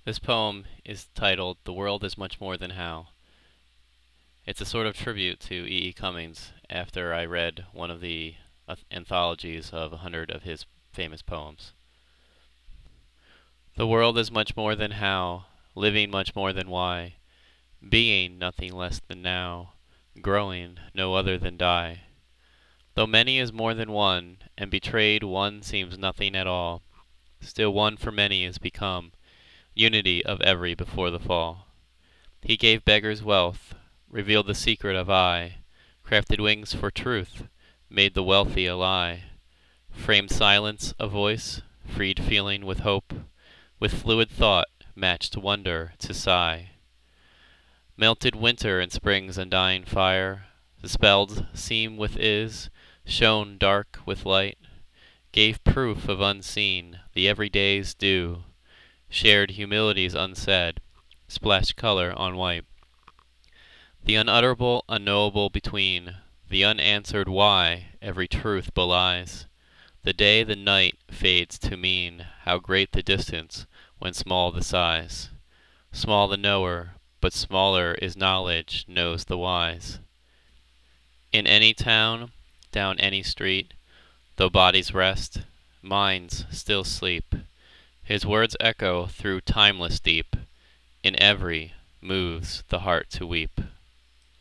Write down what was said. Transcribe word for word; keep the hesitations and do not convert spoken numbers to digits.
This poem is titled The World is Much More Than How. It's a sort of tribute to E. E. Cummings after I read one of the uh, anthologies of a hundred of his famous poems. The world is much more than how, living much more than why, being nothing less than now, growing no other than die. Though many is more than one, and betrayed one seems nothing at all, still one for many is become, unity of every before the fall. He gave beggars wealth, revealed the secret of I, crafted wings for truth, made the wealthy a lie, framed silence a voice, freed feeling with hope, with fluid thought matched wonder to sigh. Melted winter and spring's undying fire, dispelled seem with is, shone dark with light, gave proof of unseen, the everyday's due, shared humilities unsaid, splashed color on white. The unutterable, unknowable between, the unanswered why every truth belies. The day, the night fades to mean how great the distance when small the size. Small the knower, but smaller is knowledge knows the wise. In any town, down any street, though bodies rest, minds still sleep. His words echo through timeless deep. In every moves the heart to weep.